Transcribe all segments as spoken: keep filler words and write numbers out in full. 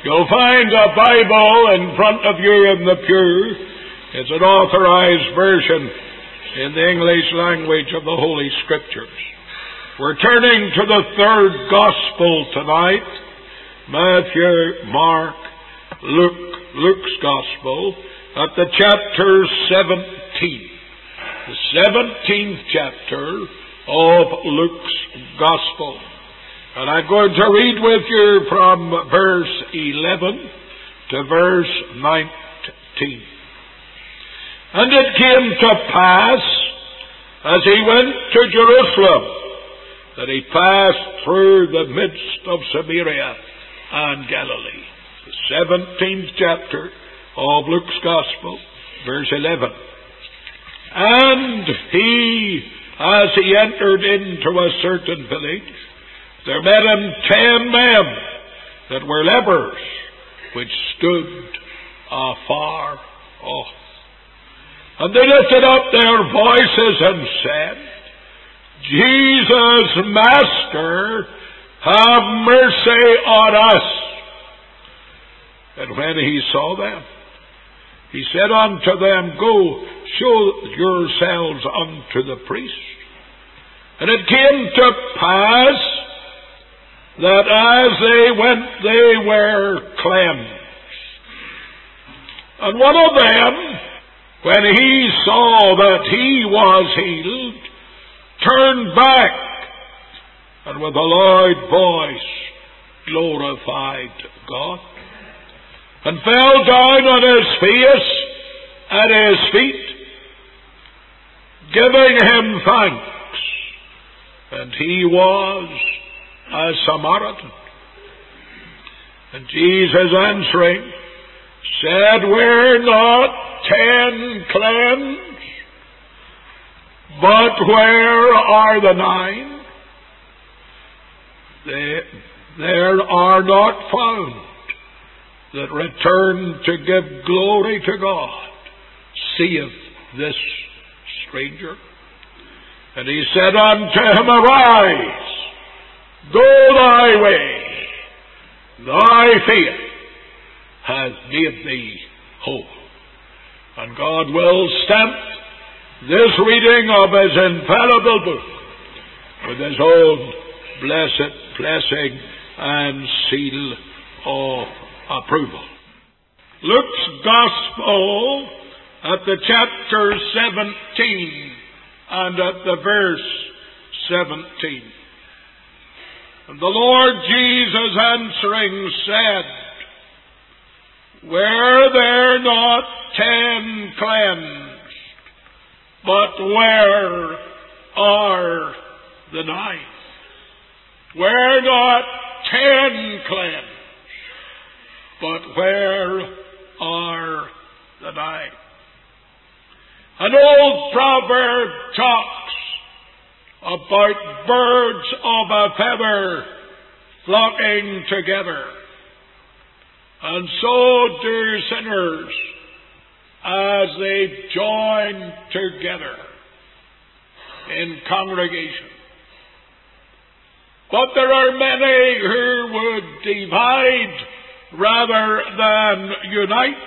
You'll find a Bible in front of you in the pew. It's an authorized version in the English language of the Holy Scriptures. We're turning to the third Gospel tonight. Matthew, Mark, Luke, Luke's Gospel, at the chapter seventeen. The seventeenth chapter of Luke's Gospel. And I'm going to read with you from verse eleven to verse nineteen. And it came to pass, as he went to Jerusalem, that he passed through the midst of Samaria and Galilee. The seventeenth chapter of Luke's Gospel, verse eleven. And he, as he entered into a certain village, there met him ten men that were lepers, which stood afar off. And they lifted up their voices and said, Jesus, Master, have mercy on us. And when he saw them, he said unto them, Go, show yourselves unto the priest. And it came to pass that as they went, they were cleansed. And one of them, when he saw that he was healed, turned back, and with a loud voice glorified God, and fell down on his face at his feet, giving him thanks. And he was a Samaritan. And Jesus answering said, Were not ten cleansed? But where are the nine? They, there are not found that return to give glory to God, seeth this stranger. And he said unto him, Arise, go thy way, thy faith hath made thee whole. And God will stamp this reading of his infallible book with his own blessed blessing and seal of approval. Luke's Gospel at the chapter seventeen and at the verse seventeen. And the Lord Jesus answering said, Were there not ten cleansed? But where are the nine? Were not ten cleansed? But where are the nine? An old proverb talks about birds of a feather flocking together. And so do sinners as they join together in congregation. But there are many who would divide rather than unite.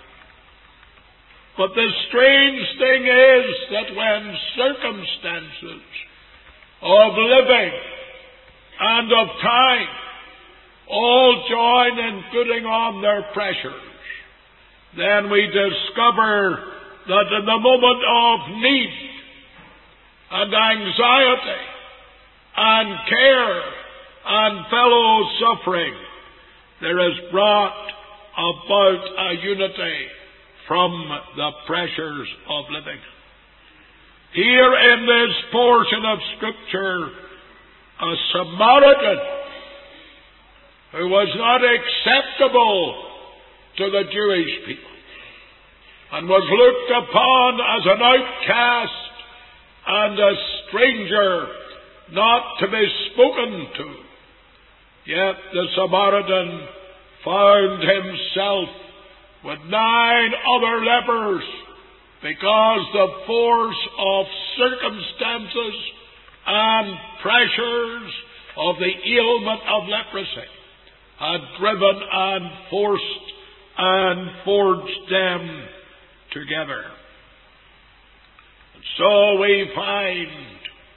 But the strange thing is that when circumstances of living and of time all join in putting on their pressures, then we discover that in the moment of need and anxiety and care and fellow suffering, there is brought about a unity from the pressures of living. Here in this portion of Scripture, a Samaritan who was not acceptable to the Jewish people and was looked upon as an outcast and a stranger not to be spoken to. Yet the Samaritan found himself with nine other lepers because the force of circumstances and pressures of the ailment of leprosy had driven and forced and forged them together. And so we find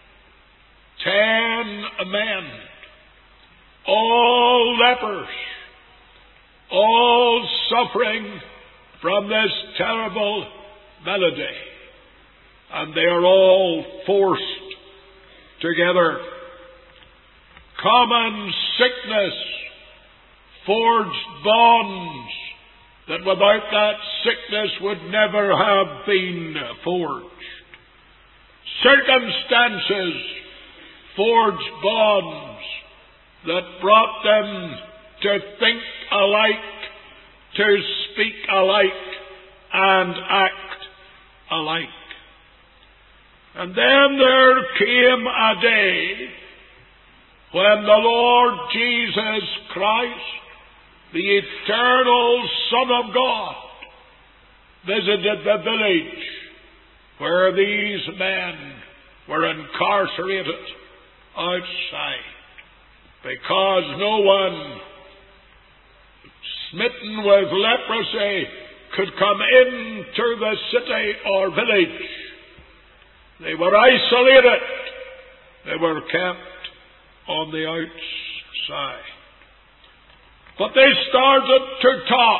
ten men, all lepers, all suffering from this terrible malady, and they are all forced together. Common sickness forged bonds that without that sickness would never have been forged. Circumstances forged bonds that brought them to think alike, to speak alike, and act alike. And then there came a day when the Lord Jesus Christ, the eternal Son of God, visited the village where these men were incarcerated outside, because no one smitten with leprosy could come into the city or village. They were isolated. They were kept on the outside. But they started to talk.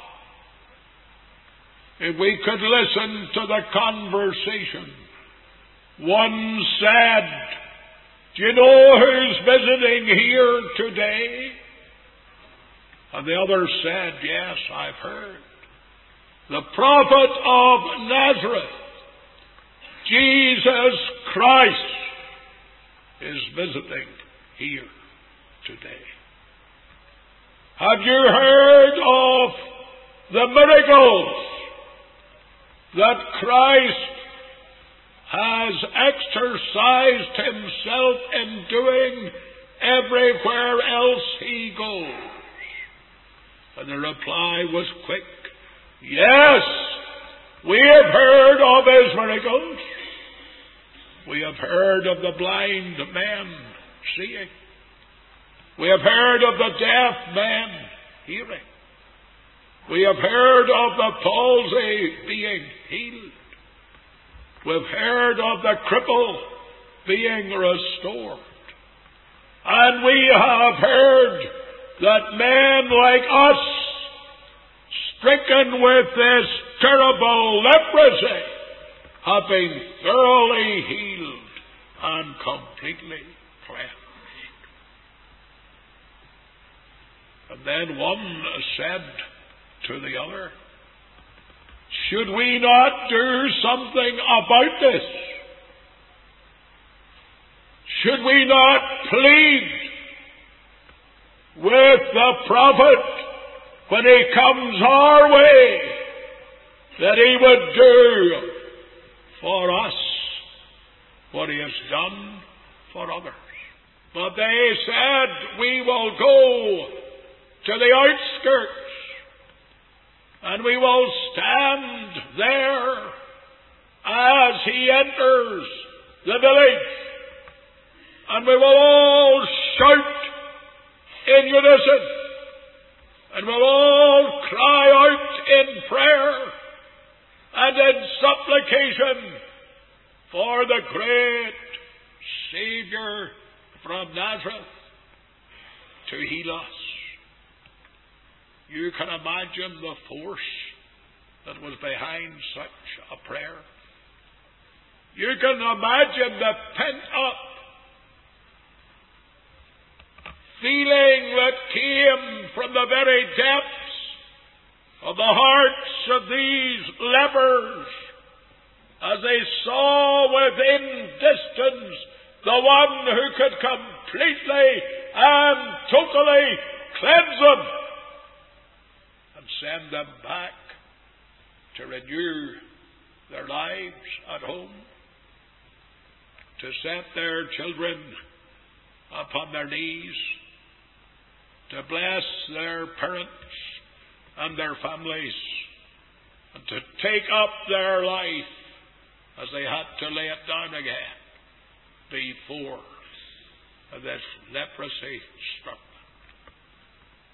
If we could listen to the conversation. One said, "Do you know who's visiting here today?" And the other said, "Yes, I've heard. The prophet of Nazareth, Jesus Christ, is visiting here today. Have you heard of the miracles that Christ has exercised himself in doing everywhere else he goes?" And the reply was quick. "Yes, we have heard of his miracles. We have heard of the blind men seeing. We have heard of the deaf man hearing. We have heard of the palsy being healed. We've heard of the cripple being restored. And we have heard that men like us, stricken with this terrible leprosy, have been thoroughly healed and completely cleansed." And then one said to the other, "Should we not do something about this? Should we not plead with the prophet when he comes our way that he would do for us what he has done for others?" But they said, "We will go to the outskirts, and we will stand there as he enters the village, and we will all shout in unison, and we'll all cry out in prayer and in supplication for the great Saviour from Nazareth to heal us." You can imagine the force that was behind such a prayer. You can imagine the pent-up feeling that came from the very depths of the hearts of these lepers as they saw within distance the one who could completely and totally cleanse them and send them back to renew their lives at home, to set their children upon their knees, to bless their parents and their families, and to take up their life as they had to lay it down again before this leprosy struck them.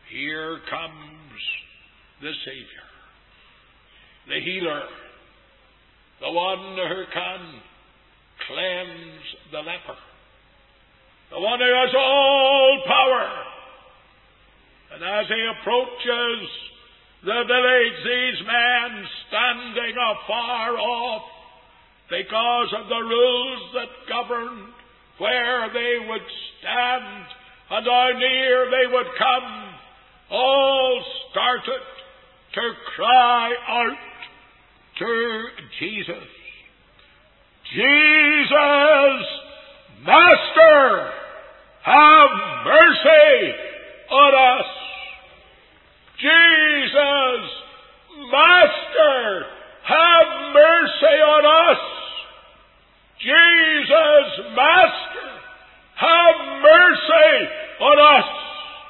Here comes the Savior, the healer, the one who can cleanse the leper, the one who has all power. And as he approaches the village, these men standing afar off because of the rules that governed where they would stand and how near they would come, all started to cry out to Jesus. Jesus, Master, have mercy on us. Jesus, Master, have mercy on us. Jesus, Master, have mercy on us.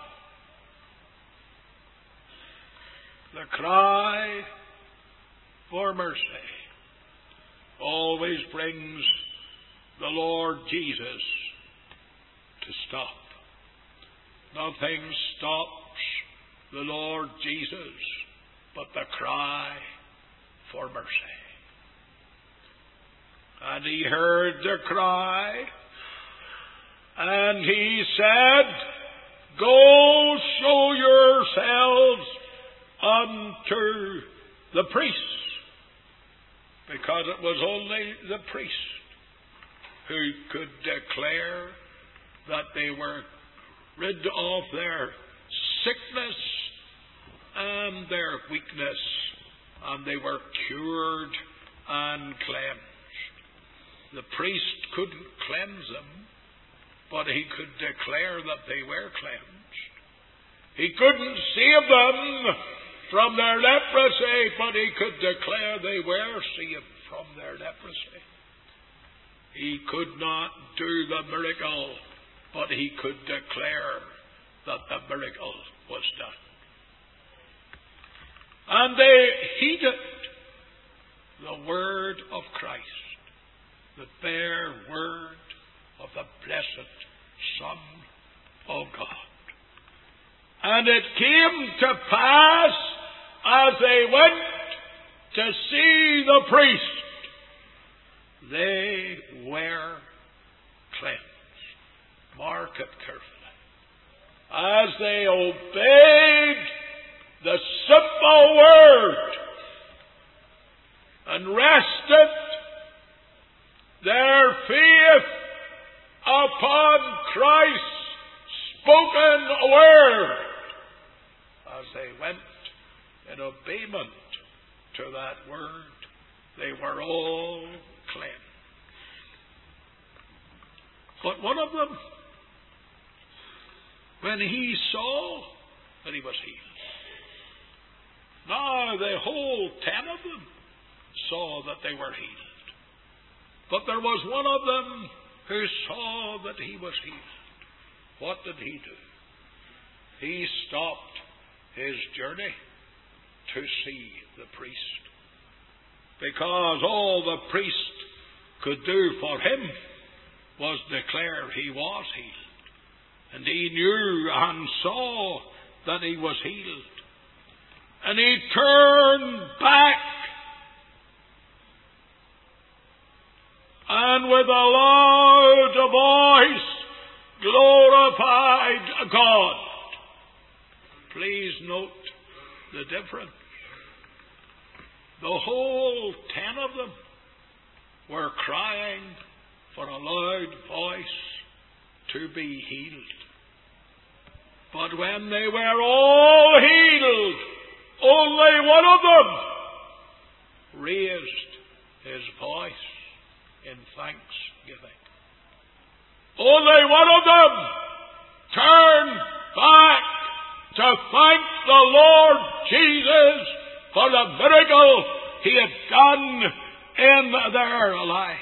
The cry for mercy always brings the Lord Jesus to stop. Nothing stops the Lord Jesus but the cry for mercy. And he heard the cry, and he said, Go show yourselves unto the priests. Because it was only the priest who could declare that they were rid of their sickness and their weakness, and they were cured and cleansed. The priest couldn't cleanse them, but he could declare that they were cleansed. He couldn't save them from their leprosy, but he could declare they were saved from their leprosy. He could not do the miracle, but he could declare that the miracle was done. And they heeded the word of Christ, the bare word of the blessed Son of God. And it came to pass, as they went to see the priest, they were cleansed. Mark it carefully. As they obeyed the simple word and rested their faith upon Christ's spoken word, as they went in obeyment to that word, they were all cleansed. But one of them, when he saw that he was healed, now the whole ten of them saw that they were healed. But there was one of them who saw that he was healed. What did he do? He stopped his journey to see the priest. Because all the priest could do for him was declare he was healed. And he knew and saw that he was healed. And he turned back and with a loud voice glorified God. Please note the difference. The whole ten of them were crying for a loud voice to be healed. But when they were all healed, only one of them raised his voice in thanksgiving. Only one of them turned back to thank the Lord Jesus for the miracle he had done in their lives.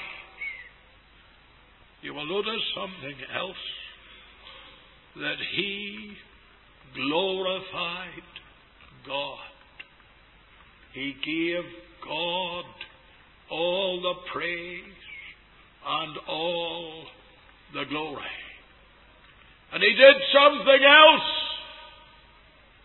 You will notice something else, that he glorified God. He gave God all the praise and all the glory. And he did something else.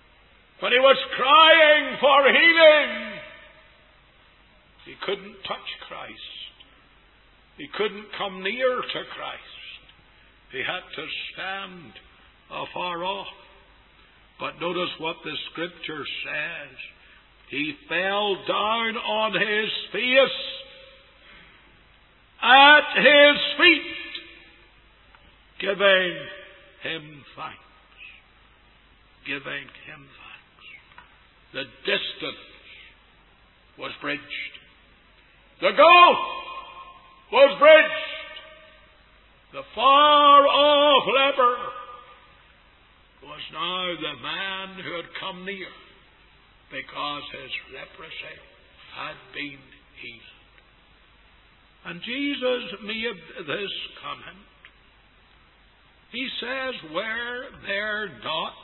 when he was crying for healing, he couldn't touch Christ. He couldn't come near to Christ. He had to stand afar off. But notice what the Scripture says. He fell down on his face at his feet, giving him thanks. Giving him thanks. The distance was bridged. The gulf was bridged. The far-off leper was now the man who had come near, because his leprosy had been healed. And Jesus made this comment. He says, were there not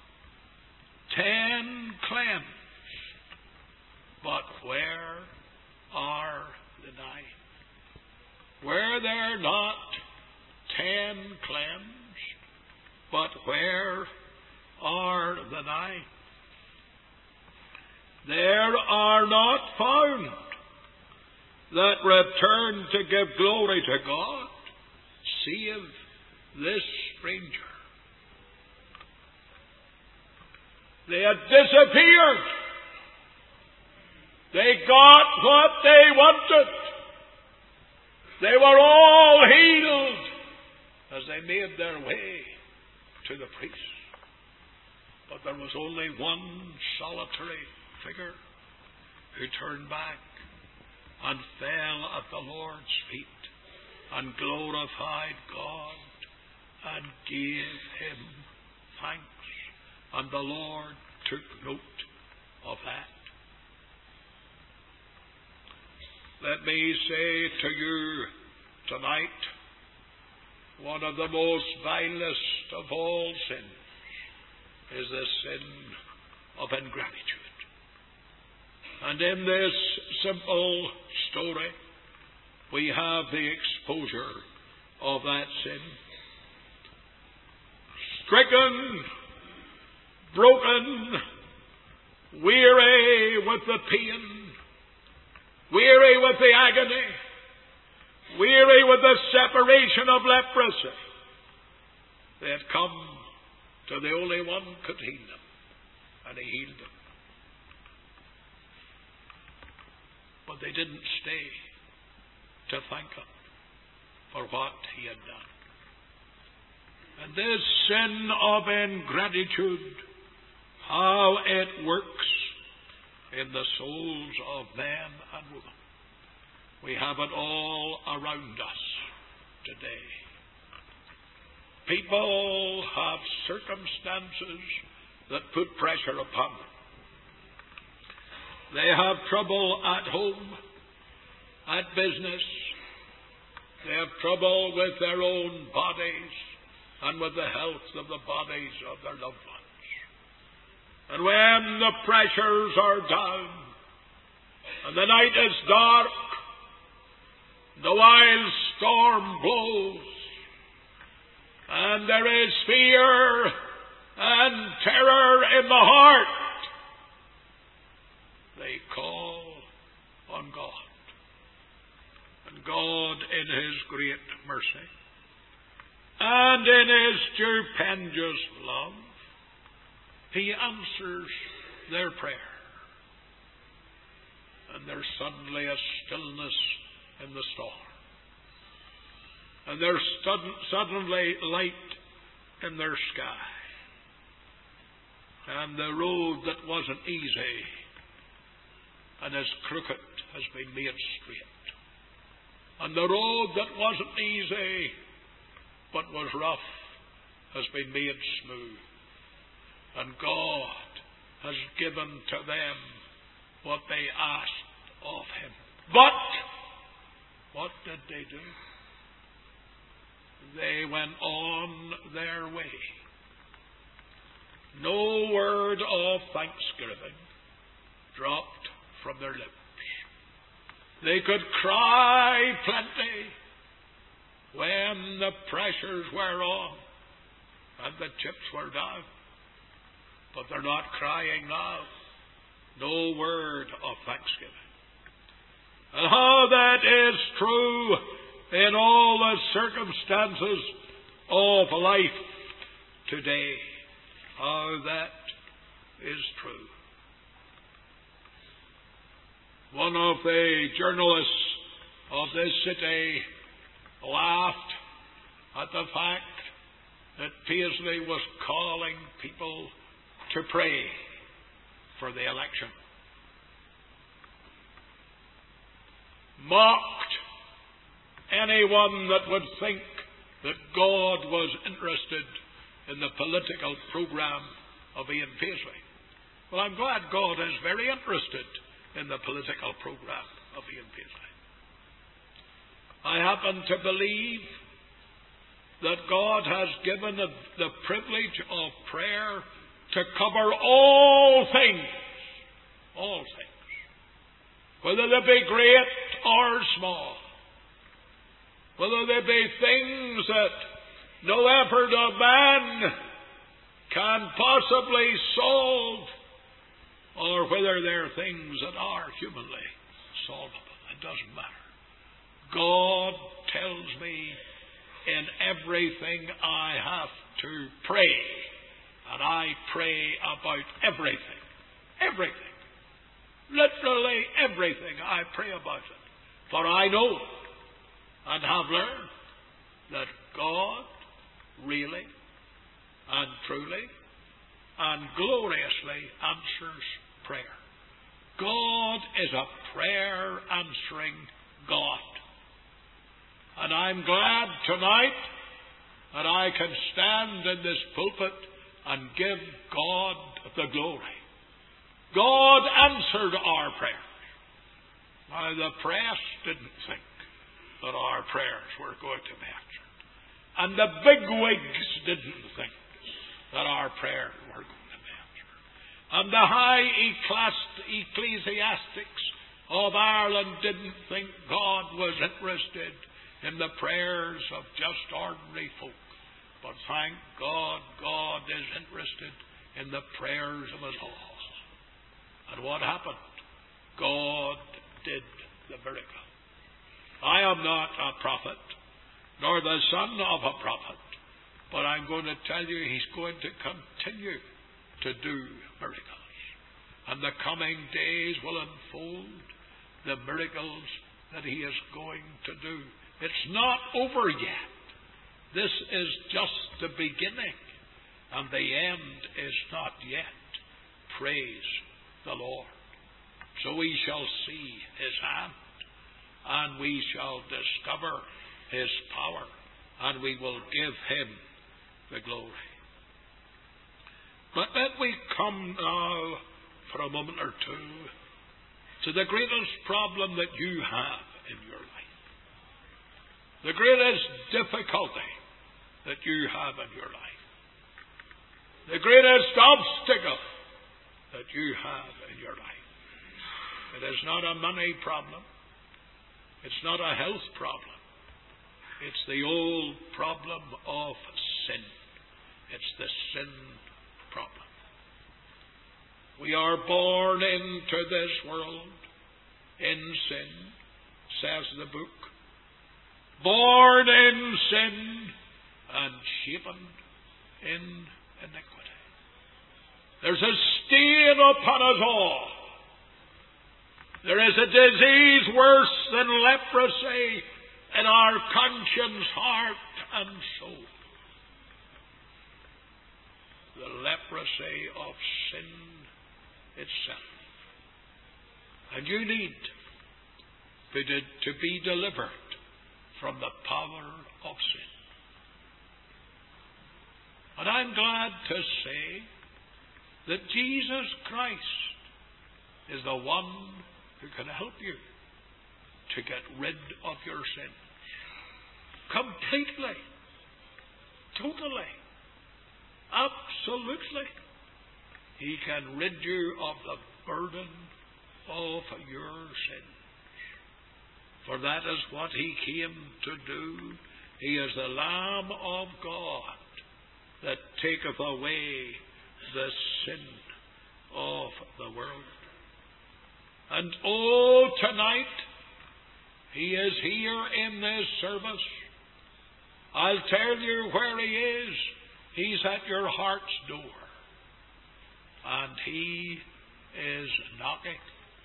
ten cleansed, but where are the nine? Were there not ten cleansed, but where are the nine? There are not found that return to give glory to God, save this stranger. They had disappeared. They got what they wanted. They were all healed as they made their way to the priest. But there was only one solitary figure who turned back and fell at the Lord's feet and glorified God and gave him thanks. And the Lord took note of that. Let me say to you tonight, one of the most vilest of all sins is the sin of ingratitude. And in this simple story, we have the exposure of that sin. Stricken, broken, weary with the pain, weary with the agony, weary with the separation of leprosy, they had come to the only one who could heal them, and he healed them. But they didn't stay to thank him for what he had done. And this sin of ingratitude, how it works in the souls of men and women. We have it all around us today. People have circumstances that put pressure upon them. They have trouble at home, at business. They have trouble with their own bodies and with the health of the bodies of their loved ones. And when the pressures are down, and the night is dark, the wild storm blows, and there is fear and terror in the heart, they call on God. And God, in His great mercy and in His stupendous love, He answers their prayer. And there's suddenly a stillness in the storm. And there's suddenly light in their sky. And the road that wasn't easy and as crooked has been made straight. And the road that wasn't easy but was rough has been made smooth. And God has given to them what they asked of Him. But what did they do? They went on their way. No word of thanksgiving dropped from their lips. They could cry plenty when the pressures were on and the chips were down. but they're not crying now. No word of thanksgiving. And how that is true in all the circumstances of life today. How that is true. One of the journalists of this city laughed at the fact that Paisley was calling people to pray for the election. Mocked anyone that would think that God was interested in the political program of Ian Paisley. Well, I'm glad God is very interested in the political program of Ian Paisley. I happen to believe that God has given the, the privilege of prayer to cover all things. All things. Whether they be great or small. Whether they be things that no effort of man can possibly solve, or whether they're things that are humanly solvable. It doesn't matter. God tells me in everything I have to pray. And I pray about everything. Everything. Literally everything I pray about it. For I know and have learned that God really and truly and gloriously answers prayer. God is a prayer answering God. And I'm glad tonight that I can stand in this pulpit and give God the glory. God answered our prayers. Now, the press didn't think that our prayers were going to be answered. And the bigwigs didn't think that our prayers were going to be answered. And the high ecclesiastics of Ireland didn't think God was interested in the prayers of just ordinary folk. But thank God, God is interested in the prayers of us all. And what happened? God did the miracle. I am not a prophet, nor the son of a prophet, but I'm going to tell you He's going to continue to do miracles. And the coming days will unfold the miracles that He is going to do. It's not over yet. This is just the beginning, and the end is not yet. Praise the Lord. So we shall see His hand, and we shall discover His power, and we will give Him the glory. But let me come now for a moment or two to the greatest problem that you have in your life. The greatest difficulty that you have in your life. The greatest obstacle that you have in your life. It is not a money problem. It's not a health problem. It's the old problem of sin. It's the sin problem. We are born into this world in sin, says the book. Born in sin and shapen in iniquity. There's a stain upon us all. There is a disease worse than leprosy in our conscience, heart, and soul. The leprosy of sin itself. And you need to be delivered from the power of sin. And I'm glad to say that Jesus Christ is the one who can help you to get rid of your sins. Completely. Totally. Absolutely. He can rid you of the burden of your sins. For that is what He came to do. He is the Lamb of God that taketh away the sin of the world. And oh, tonight, He is here in this service. I'll tell you where He is. He's at your heart's door. And He is knocking.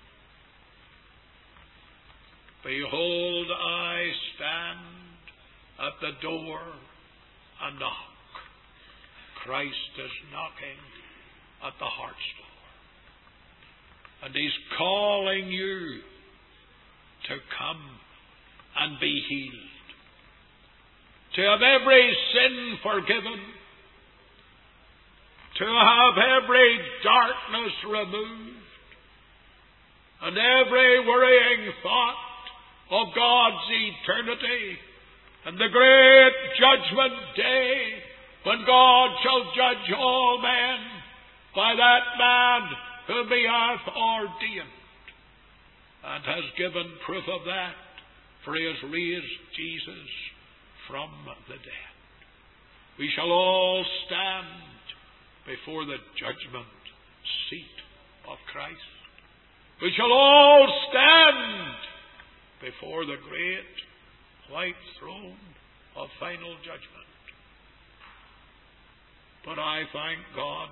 Behold, I stand at the door and knock. Christ is knocking at the heart's door. And He's calling you to come and be healed. To have every sin forgiven. To have every darkness removed. And every worrying thought of God's eternity and the great judgment day when God shall judge all men by that man whom He hath ordained, and has given proof of that, for He has raised Jesus from the dead. We shall all stand before the judgment seat of Christ. We shall all stand before the great white throne of final judgment. But I thank God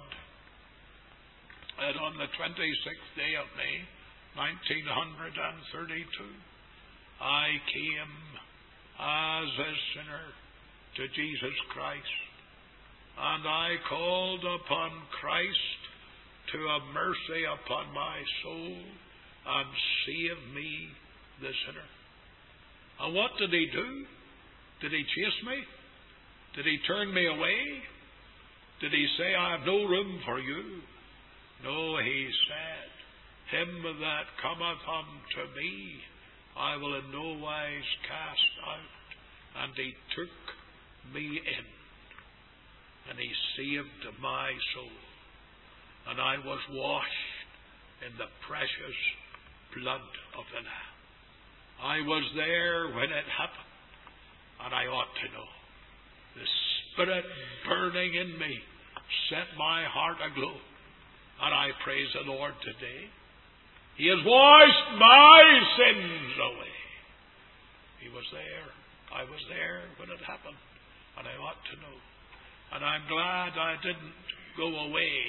that on the twenty-sixth day of May, nineteen thirty-two, I came as a sinner to Jesus Christ, and I called upon Christ to have mercy upon my soul and save me, the sinner. And what did He do? Did He chase me? Did He turn me away? Did He say, I have no room for you? No, He said, Him that cometh unto me, I will in no wise cast out. And He took me in, and He saved my soul. And I was washed in the precious blood of the Lamb. I was there when it happened, and I ought to know. The Spirit burning in me set my heart aglow, and I praise the Lord today. He has washed my sins away. He was there. I was there when it happened, and I ought to know. And I'm glad I didn't go away.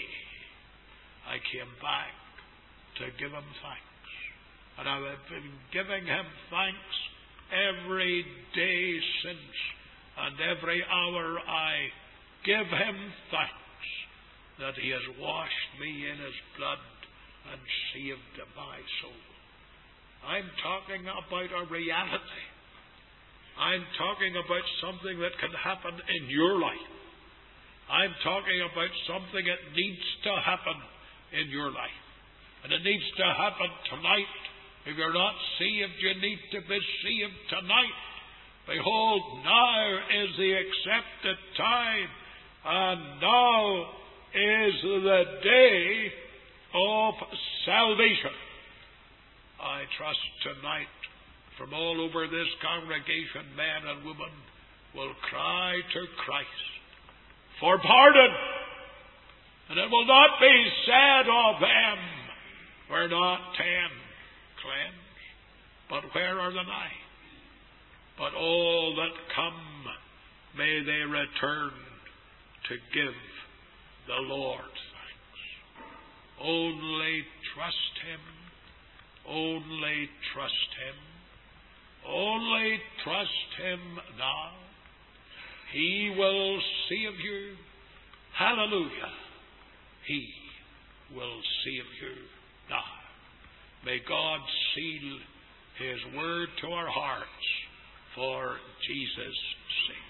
I came back to give Him thanks. And I have been giving Him thanks every day since. And every hour I give Him thanks that He has washed me in His blood and saved my soul. I'm talking about a reality. I'm talking about something that can happen in your life. I'm talking about something that needs to happen in your life. And it needs to happen tonight. If you're not saved, you need to be saved tonight. Behold, now is the accepted time, and now is the day of salvation. I trust tonight from all over this congregation, men and women will cry to Christ for pardon. And it will not be said of them, we're not ten cleansed, but where are the nine? But all that come, may they return to give the Lord thanks. Only trust Him. Only trust Him. Only trust Him now. He will save you. Hallelujah. He will save you now. May God seal His word to our hearts for Jesus'